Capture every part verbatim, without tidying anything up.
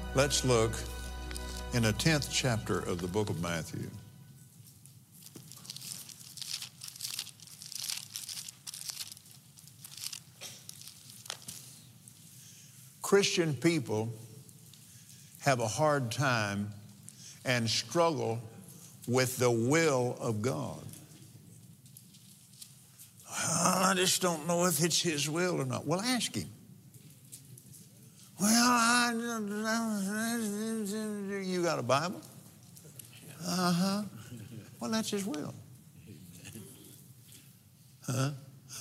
Let's look in the tenth chapter of the book of Matthew. Christian people have a hard time and struggle with the will of God. I just don't know if it's His will or not. Well, ask Him. Well, I, you got a Bible? Uh-huh. Well, that's His will. Huh?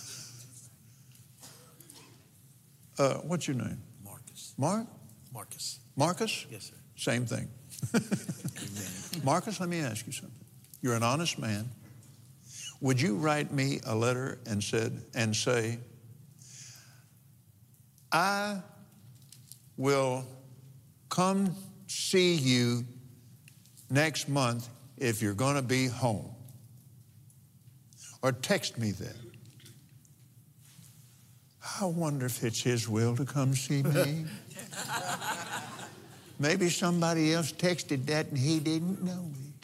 Uh, what's your name? Marcus. Mark? Marcus. Marcus? Yes, sir. Same thing. Marcus, let me ask you something. You're an honest man. Would you write me a letter and said and say, I will come see you next month if you're going to be home? Or text me that. I wonder if it's His will to come see me. Maybe somebody else texted that and he didn't know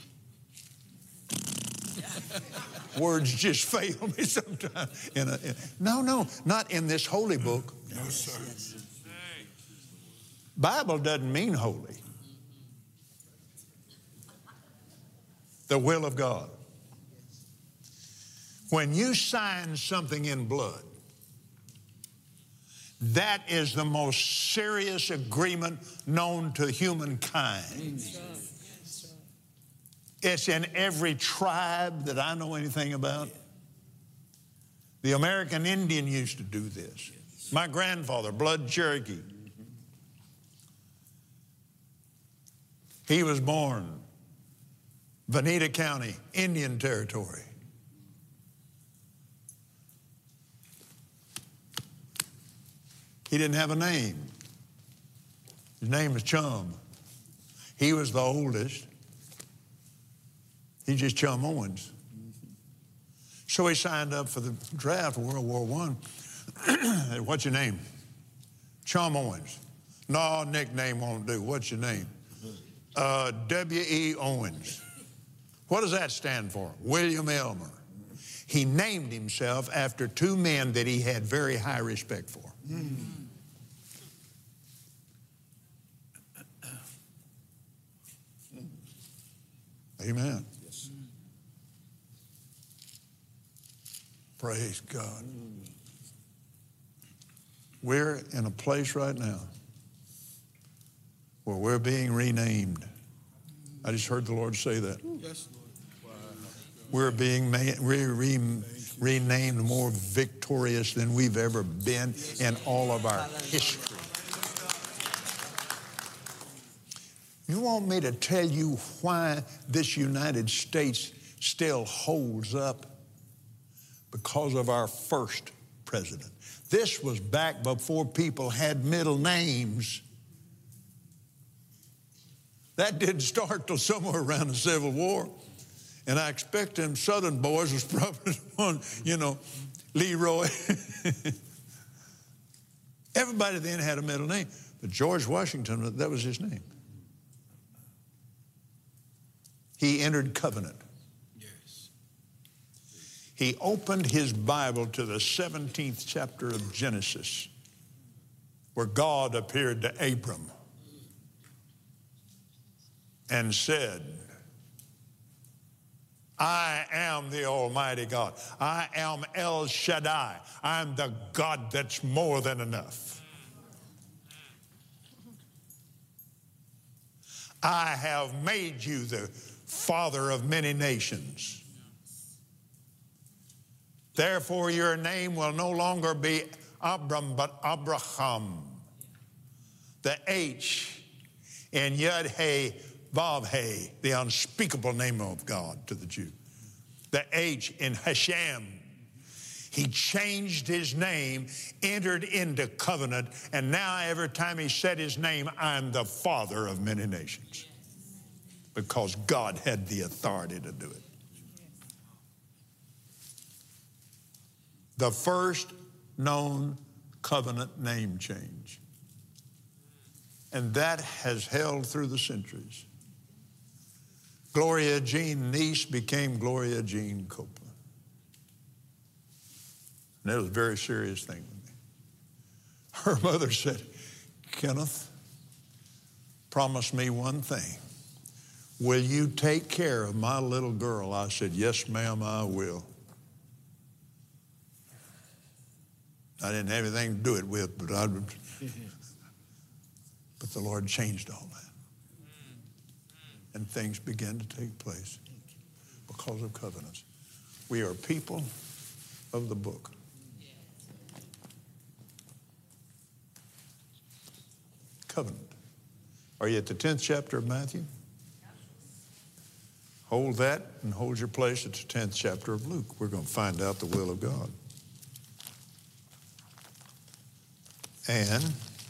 it. Words just fail me sometimes. In a, in, no, no, not in this holy book. No, sir. Bible doesn't mean holy. The will of God. When you sign something in blood, that is the most serious agreement known to humankind. It's in every tribe that I know anything about. The American Indian used to do this. My grandfather, Blood Cherokee, he was born Veneta County, Indian Territory. He didn't have a name. His name was Chum. He was the oldest. He's just Chum Owens. So he signed up for the draft of World War One. What's your name? Chum Owens. No, nickname won't do. What's your name? Uh, W E Owens. What does that stand for? William Elmer. He named himself after two men that he had very high respect for. Mm. Amen. Yes. Praise God. We're in a place right now where we're being renamed. I just heard the Lord say that. Yes, Lord. We're being made, we're re, renamed more victorious than we've ever been in all of our history. You want me to tell you why this United States still holds up? Because of our first president. This was back before people had middle names. That didn't start till somewhere around the Civil War. And I expect them Southern boys was probably the one, you know, Leroy. Everybody then had a middle name. But George Washington, that was his name. He entered covenant. Yes. He opened his Bible to the seventeenth chapter of Genesis, where God appeared to Abram and said, I am the Almighty God. I am El Shaddai. I'm the God that's more than enough. I have made you the father of many nations. Therefore, your name will no longer be Abram, but Abraham. The H in Yud-He, Vav-He, the unspeakable name of God to the Jew. The H in Hashem. He changed his name, entered into covenant, and now every time he said his name, I'm the father of many nations. Because God had the authority to do it. The first known covenant name change. And that has held through the centuries. Gloria Jean Niece became Gloria Jean Copeland. And that was a very serious thing with me. Her mother said, Kenneth, promise me one thing. Will you take care of my little girl? I said, yes, ma'am, I will. I didn't have anything to do it with, but I but the Lord changed all that. And things began to take place because of covenants. We are people of the book. Covenant. Are you at the tenth chapter of Matthew? Hold that and hold your place at the tenth chapter of Luke. We're going to find out the will of God. And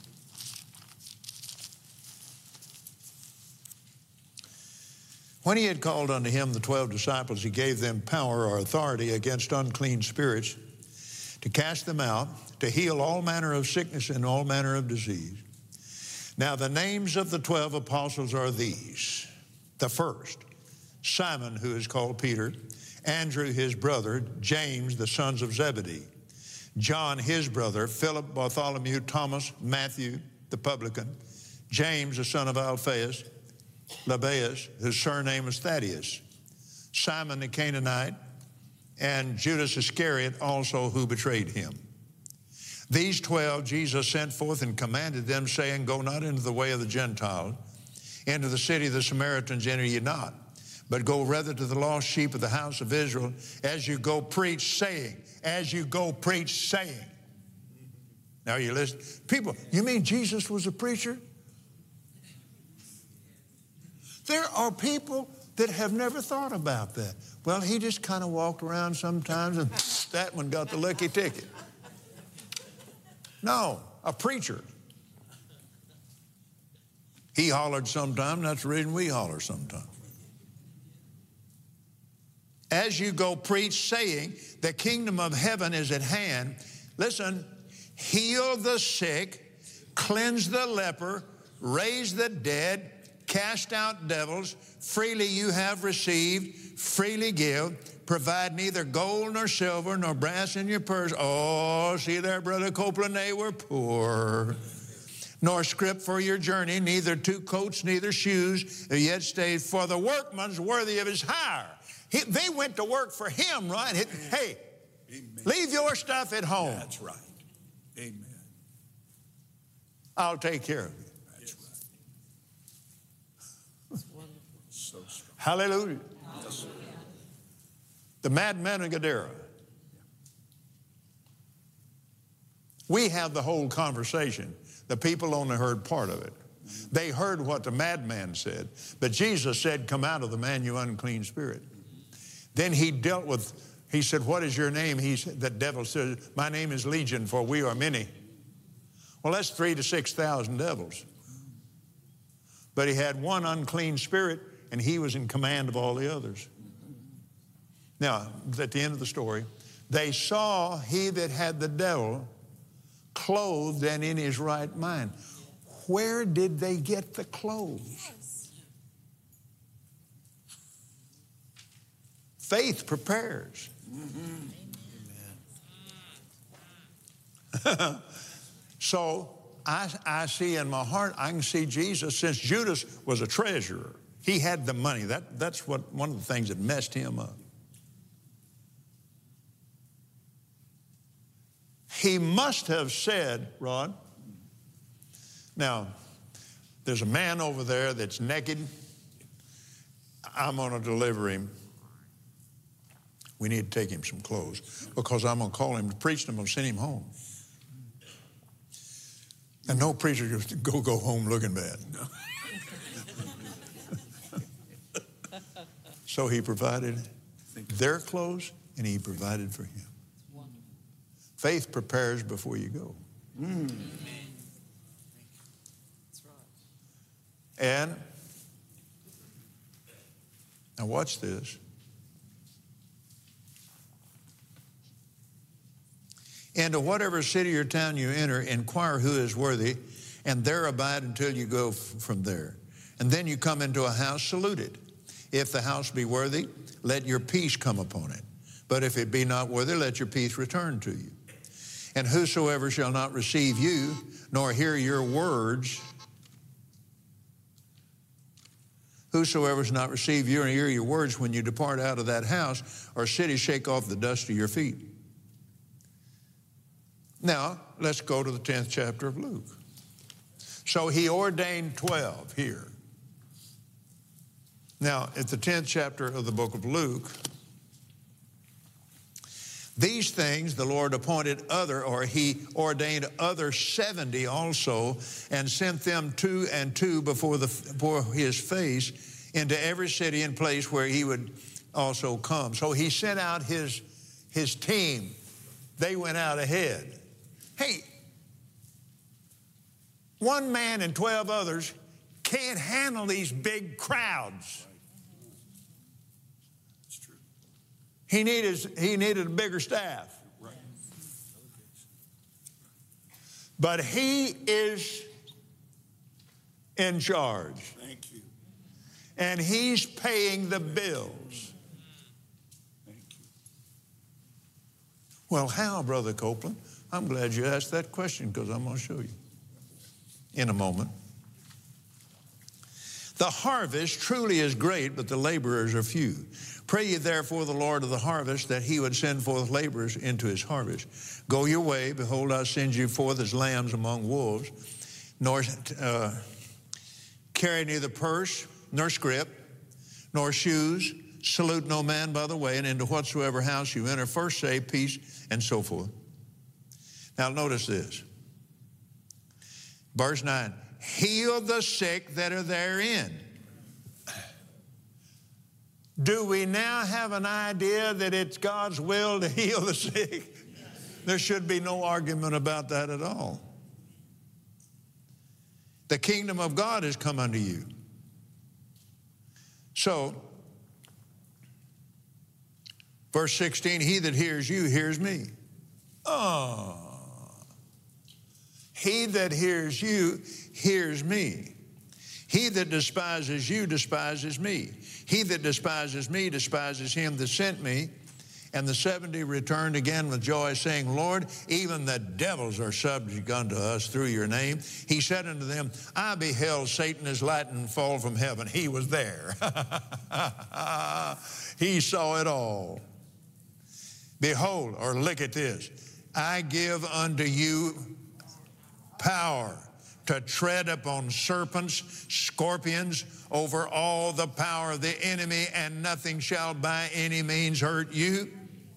when he had called unto him the twelve disciples, he gave them power or authority against unclean spirits to cast them out, to heal all manner of sickness and all manner of disease. Now the names of the twelve apostles are these. The first, Simon, who is called Peter, Andrew his brother, James the sons of Zebedee, John his brother, Philip, Bartholomew, Thomas, Matthew the publican, James the son of Alphaeus, Lebbaeus, whose surname was Thaddeus, Simon the Canaanite, and Judas Iscariot also, who betrayed him. These twelve Jesus sent forth and commanded them, saying, go not into the way of the Gentiles, into the city of the Samaritans enter ye not, but go rather to the lost sheep of the house of Israel, as you go preach, saying, as you go preach, saying. Now you listen. People, you mean Jesus was a preacher? There are people that have never thought about that. Well, he just kind of walked around sometimes and that one got the lucky ticket. No, a preacher. He hollered sometime, that's the reason we holler sometimes. As you go preach, saying, the kingdom of heaven is at hand. Listen, heal the sick, cleanse the leper, raise the dead, cast out devils. Freely you have received, freely give. Provide neither gold nor silver nor brass in your purse. Oh, see there, Brother Copeland, they were poor. Nor scrip for your journey, neither two coats, neither shoes, yet stay, for the workman's worthy of his hire. He, they went to work for him, right? He, hey, Amen. Leave your stuff at home. That's right. Amen. I'll take care of you. That's right. So strong. Hallelujah. Yes. The madman of Gadara. We have the whole conversation. The people only heard part of it. They heard what the madman said, but Jesus said, come out of the man, you unclean spirit. Then he dealt with, he said, what is your name? He said, the devil said, my name is Legion, for we are many. Well, that's three to six thousand devils. But he had one unclean spirit, and he was in command of all the others. Now, at the end of the story, they saw he that had the devil clothed and in his right mind. Where did they get the clothes? Faith prepares. Mm-hmm. So I, I see in my heart, I can see Jesus, since Judas was a treasurer. He had the money. That, that's what one of the things that messed him up. He must have said, Rod, now, there's a man over there that's naked. I'm going to deliver him. We need to take him some clothes because I'm going to call him to preach and I'm going to send him home. And no preacher goes to go, go home looking bad. No. So he provided their clothes and he provided for him. Faith prepares before you go. Mm. And now watch this. Into whatever city or town you enter, inquire who is worthy, and there abide until you go f- from there. And then you come into a house, salute it. If the house be worthy, let your peace come upon it. But if it be not worthy, let your peace return to you. And whosoever shall not receive you, nor hear your words, whosoever does not receive you and hear your words when you depart out of that house or city, shake off the dust of your feet. Now, let's go to the tenth chapter of Luke. So he ordained twelve here. Now, at the tenth chapter of the book of Luke, these things the Lord appointed other, or he ordained other seventy also, and sent them two and two before, the, before his face into every city and place where he would also come. So he sent out his, his team. They went out ahead. Hey, one man and twelve others can't handle these big crowds. That's true. He needed, he needed a bigger staff. Right. But he is in charge. Thank you. And he's paying the bills. Thank you. Well, how, Brother Copeland? I'm glad you asked that question, because I'm going to show you in a moment. The harvest truly is great, but the laborers are few. Pray ye therefore the Lord of the harvest that he would send forth laborers into his harvest. Go your way, behold, I send you forth as lambs among wolves, nor uh, carry neither purse, nor scrip, nor shoes. Salute no man by the way, and into whatsoever house you enter, first say peace, and so forth. Now notice this. Verse nine, heal the sick that are therein. Do we now have an idea that it's God's will to heal the sick? There should be no argument about that at all. The kingdom of God has come unto you. So, verse sixteen, he that hears you hears me. Oh. He that hears you hears me. He that despises you despises me. He that despises me despises him that sent me. And the seventy returned again with joy, saying, Lord, even the devils are subject unto us through your name. He said unto them, I beheld Satan as lightning fall from heaven. He was there. He saw it all. Behold, or look at this, I give unto you power to tread upon serpents, scorpions, over all the power of the enemy, and nothing shall by any means hurt you.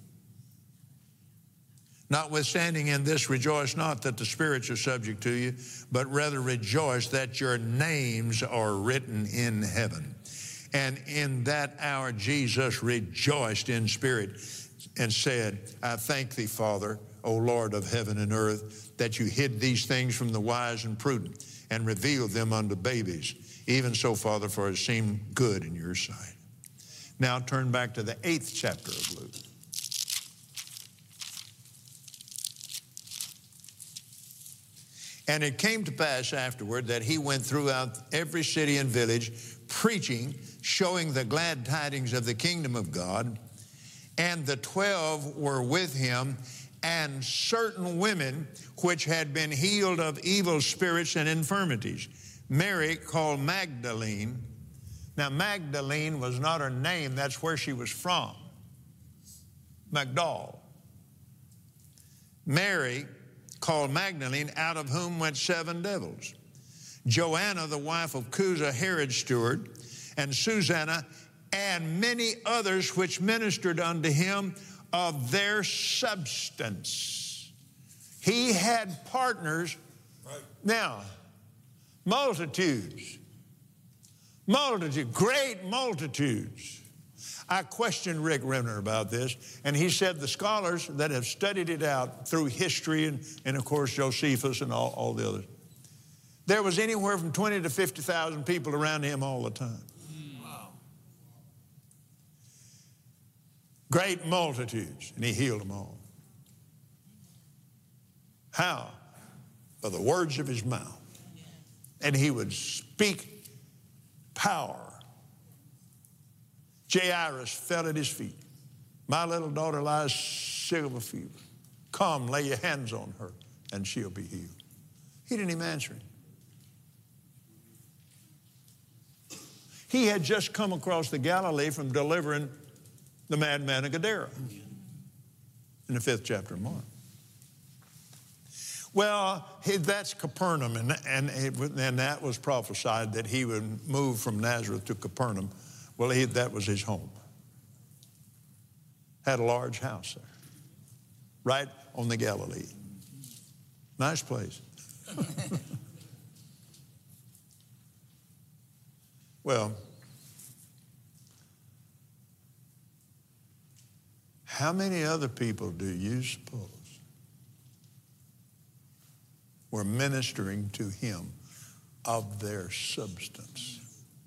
Notwithstanding in this, rejoice not that the spirits are subject to you, but rather rejoice that your names are written in heaven. And in that hour Jesus rejoiced in spirit and said, I thank thee, Father, O Lord of heaven and earth, that you hid these things from the wise and prudent and revealed them unto babies. Even so, Father, for it seemed good in your sight. Now turn back to the eighth chapter of Luke. And it came to pass afterward that he went throughout every city and village, preaching, showing the glad tidings of the kingdom of God. And the twelve were with him, and certain women which had been healed of evil spirits and infirmities. Mary called Magdalene. Now Magdalene was not her name, that's where she was from. Magdal. Mary called Magdalene, out of whom went seven devils. Joanna, the wife of Chuza, Herod's steward, and Susanna, and many others which ministered unto him of their substance. He had partners. Right. Now, multitudes, multitudes, great multitudes. I questioned Rick Renner about this, and he said the scholars that have studied it out through history and, and of course, Josephus and all, all the others, there was anywhere from twenty to fifty thousand people around him all the time. Wow. Great multitudes, and he healed them all. How? By the words of his mouth. and he would speak power. Jairus fell at his feet. My little daughter lies sick of a fever. Come, lay your hands on her, and she'll be healed. He didn't even answer him. He had just come across the Galilee from delivering the madman of Gadara in the fifth chapter of Mark. Well, that's Capernaum, and, and, and that was prophesied that he would move from Nazareth to Capernaum. Well, he, that was his home. Had a large house there, right on the Galilee. Nice place. Well, how many other people do you suppose were ministering to him of their substance?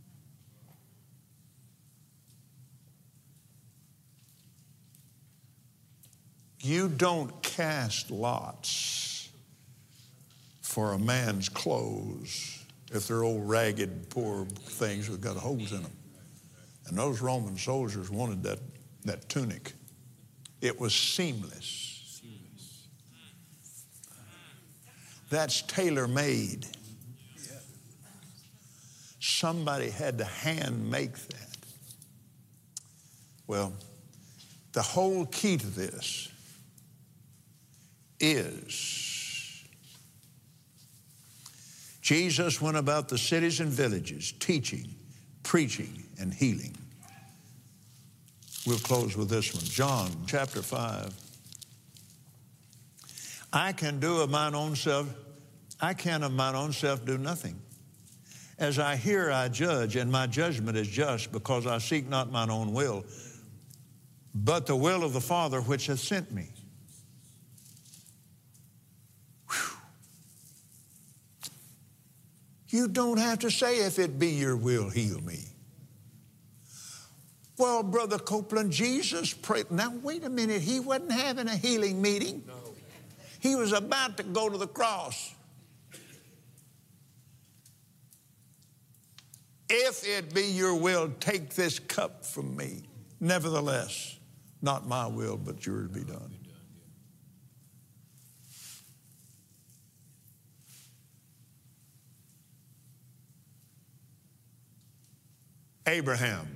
You don't cast lots for a man's clothes if they're old, ragged, poor things with got holes in them. And those Roman soldiers wanted that, that tunic. It was seamless. That's tailor-made. Somebody had to hand make that. Well, the whole key to this is Jesus went about the cities and villages teaching, preaching, and healing. We'll close with this one. John chapter five. I can do of mine own self, I can of mine own self do nothing. As I hear, I judge, and my judgment is just, because I seek not mine own will, but the will of the Father which hath sent me. Whew. You don't have to say, if it be your will, heal me. Well, Brother Copeland, Jesus prayed. Now, wait a minute. He wasn't having a healing meeting. No. He was about to go to the cross. If it be your will, take this cup from me. Nevertheless, not my will, but yours be done. Abraham.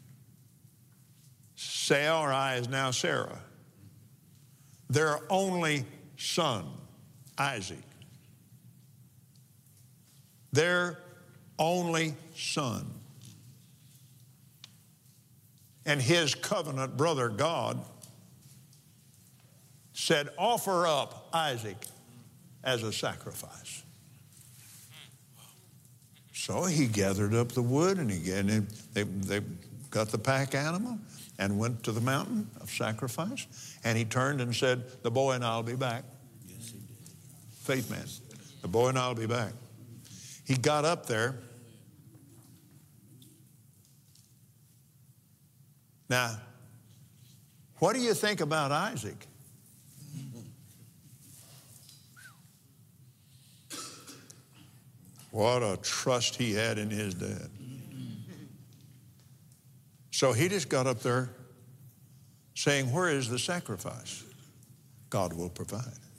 Sarai is now Sarah. Their only son, Isaac. Their only son. And his covenant brother, God, said, offer up Isaac as a sacrifice. So he gathered up the wood, and, he, and they, they got the pack animal and went to the mountain of sacrifice. And he turned and said, the boy and I will be back. Yes, he did. Faith man. The boy and I will be back. He got up there. Now, what do you think about Isaac? What a trust he had in his dad. So he just got up there saying, where is the sacrifice? God will provide.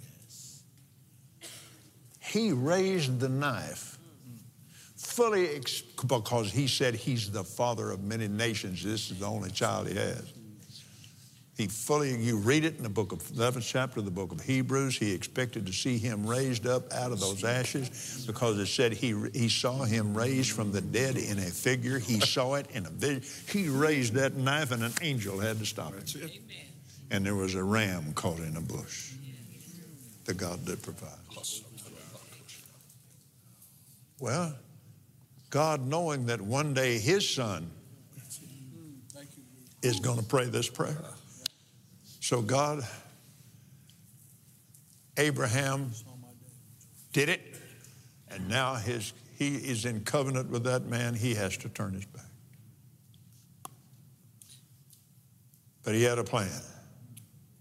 He raised the knife fully ex- because he said he's the father of many nations. This is the only child he has. He fully, you read it in the book of eleventh chapter of the book of Hebrews. He expected to see him raised up out of those ashes, because it said he, he saw him raised from the dead in a figure. He saw it in a vision. He raised that knife, and an angel had to stop it. Amen. And there was a ram caught in a bush. The God did provide. Well, God, knowing that one day his son is going to pray this prayer. So God, Abraham did it, and now his, he is in covenant with that man. He has to turn his back. But he had a plan.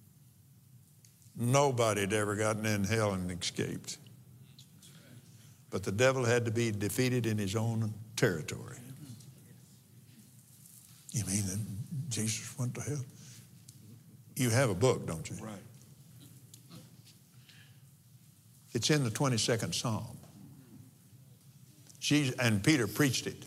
Nobody had ever gotten in hell and escaped. But the devil had to be defeated in his own territory. You mean that Jesus went to hell? You have a book, don't you? Right. It's in the twenty-second Psalm. Jesus, and Peter preached it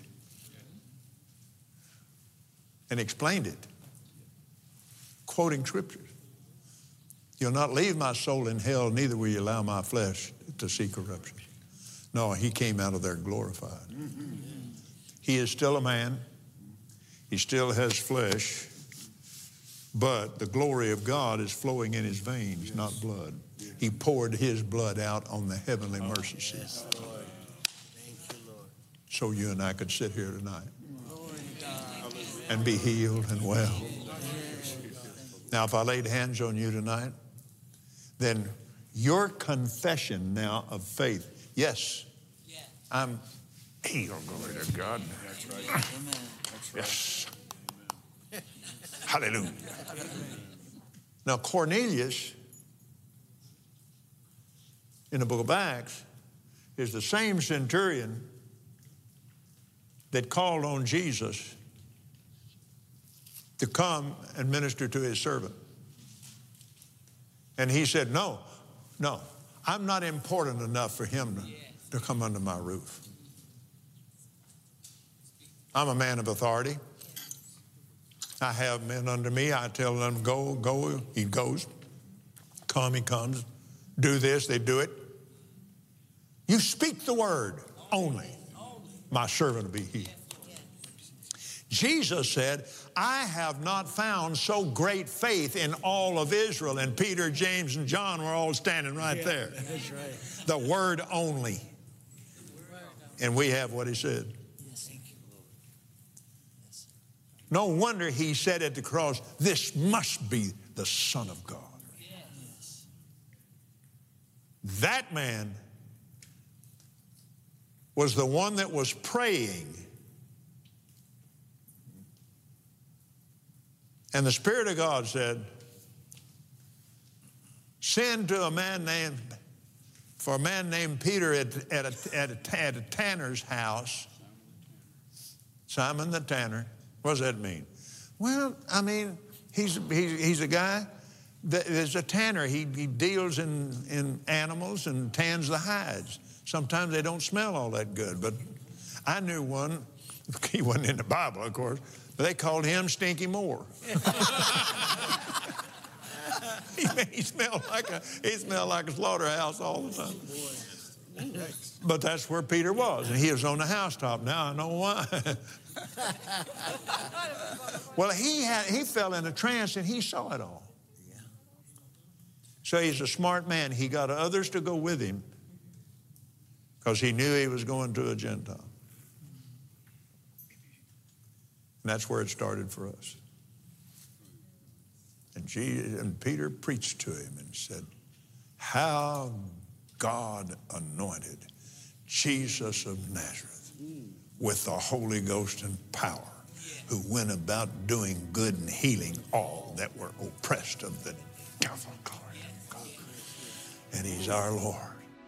and explained it, quoting scriptures. You'll not leave my soul in hell, neither will you allow my flesh to see corruption. No, he came out of there glorified. Mm-hmm. He is still a man. He still has flesh, but the glory of God is flowing in his veins, yes. not blood. Yes. He poured his blood out on the heavenly oh, mercy seat. Yes, Lord. Thank you, Lord. So you and I could sit here tonight and be healed and well. Now, if I laid hands on you tonight, then your confession now of faith, yes, I'm healed, glory to God. That's right. Amen. That's right. Yes. Amen. Hallelujah. Now, Cornelius, in the book of Acts, is the same centurion that called on Jesus to come and minister to his servant. And he said, no, no, I'm not important enough for him to, to come under my roof. I'm a man of authority. I have men under me. I tell them, go, go, he goes. Come, he comes. Do this, they do it. You speak the word only. My servant will be healed. Jesus said, I have not found so great faith in all of Israel. And Peter, James, and John were all standing right yeah, there. That's right. The word only. And we have what he said. Yes, thank you, Lord. Yes. No wonder he said at the cross, this must be the Son of God. Yes. That man was the one that was praying. And the Spirit of God said, send to a man named, for a man named Peter at, at, a, at, a, at a tanner's house, Simon the tanner. What does that mean? Well, I mean, he's, he's, he's a guy that is a tanner. He, he deals in, in animals and tans the hides. Sometimes they don't smell all that good, but I knew one. He wasn't in the Bible, of course. But they called him Stinky Moore. he, he smelled like a he smelled like a slaughterhouse all the time. But that's where Peter was, and he was on the housetop. Now I know why. Well, he had he fell in a trance and he saw it all. So he's a smart man. He got others to go with him because he knew he was going to a Gentile. And that's where it started for us. And, Jesus, and Peter preached to him and said, how God anointed Jesus of Nazareth with the Holy Ghost and power, who went about doing good and healing all that were oppressed of the devil. Glory to God. And he's our Lord.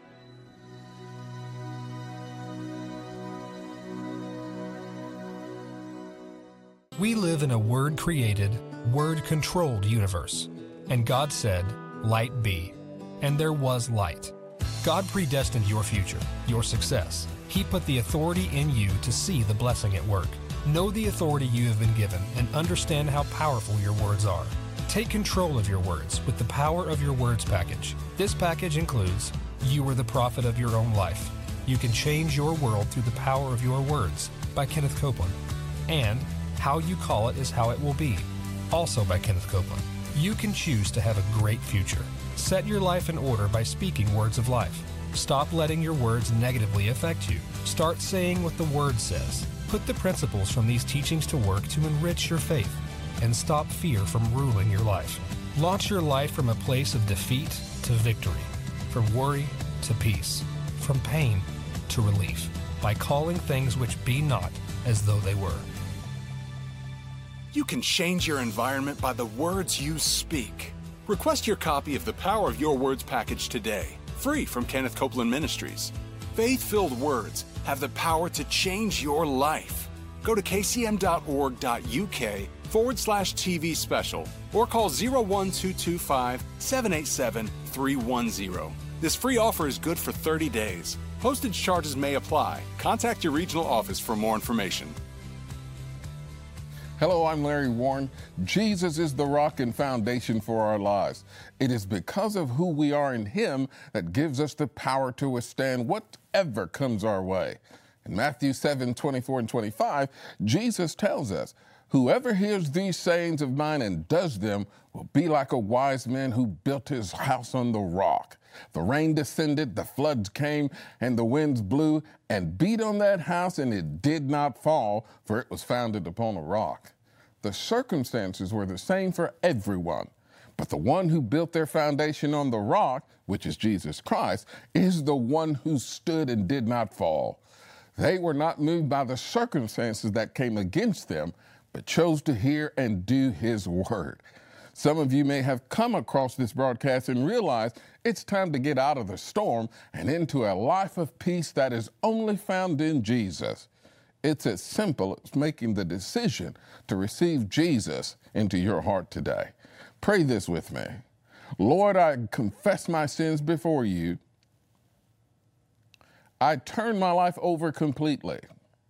We live in a word-created, word-controlled universe. And God said, light be. And there was light. God predestined your future, your success. He put the authority in you to see the blessing at work. Know the authority you have been given and understand how powerful your words are. Take control of your words with the Power of Your Words package. This package includes You Are the Prophet of Your Own Life. You Can Change Your World Through the Power of Your Words by Kenneth Copeland. And How You Call It Is How It Will Be, also by Kenneth Copeland. You can choose to have a great future. Set your life in order by speaking words of life. Stop letting your words negatively affect you. Start saying what the Word says. Put the principles from these teachings to work to enrich your faith. And stop fear from ruling your life. Launch your life from a place of defeat to victory. From worry to peace. From pain to relief. By calling things which be not as though they were. You can change your environment by the words you speak. Request your copy of the Power of Your Words package today, free from Kenneth Copeland Ministries. Faith-filled words have the power to change your life. Go to kcm.org.uk forward slash TV special or call zero one two two five, seven eight seven, three one zero. This free offer is good for thirty days. Postage charges may apply. Contact your regional office for more information. Hello, I'm Larry Warren. Jesus is the rock and foundation for our lives. It is because of who we are in Him that gives us the power to withstand whatever comes our way. In Matthew seven, twenty-four and twenty-five, Jesus tells us, "Whoever hears these sayings of mine and does them will be like a wise man who built his house on the rock. The rain descended, the floods came, and the winds blew and beat on that house, and it did not fall, for it was founded upon a rock." The circumstances were the same for everyone, but the one who built their foundation on the rock, which is Jesus Christ, is the one who stood and did not fall. They were not moved by the circumstances that came against them, but chose to hear and do His word. Some of you may have come across this broadcast and realized it's time to get out of the storm and into a life of peace that is only found in Jesus. It's as simple as making the decision to receive Jesus into your heart today. Pray this with me. Lord, I confess my sins before you. I turn my life over completely.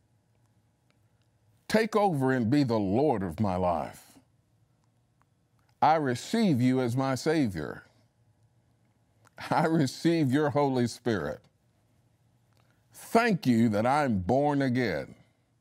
Take over and be the Lord of my life. I receive you as my Savior. I receive your Holy Spirit. Thank you that I'm born again.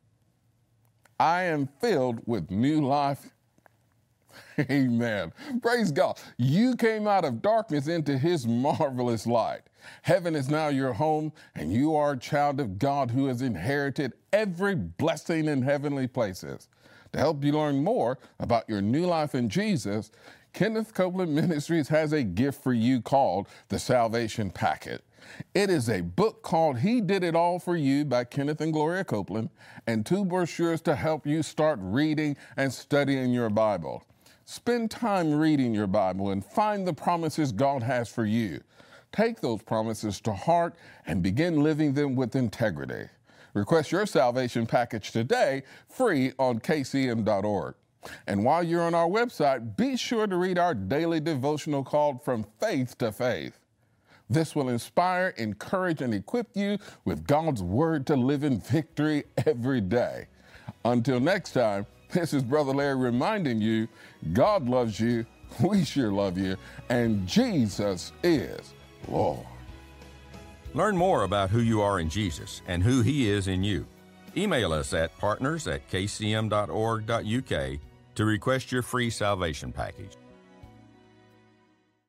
I am filled with new life. Amen. Praise God. You came out of darkness into His marvelous light. Heaven is now your home, and you are a child of God who has inherited every blessing in heavenly places. To help you learn more about your new life in Jesus, Kenneth Copeland Ministries has a gift for you called the Salvation Packet. It is a book called He Did It All for You by Kenneth and Gloria Copeland, and two brochures to help you start reading and studying your Bible. Spend time reading your Bible and find the promises God has for you. Take those promises to heart and begin living them with integrity. Request your salvation package today, free on k c m dot org. And while you're on our website, be sure to read our daily devotional called From Faith to Faith. This will inspire, encourage, and equip you with God's Word to live in victory every day. Until next time, this is Brother Larry reminding you, God loves you, we sure love you, and Jesus is Lord. Learn more about who you are in Jesus and who He is in you. Email us at partners at k c m dot org dot u k to request your free salvation package.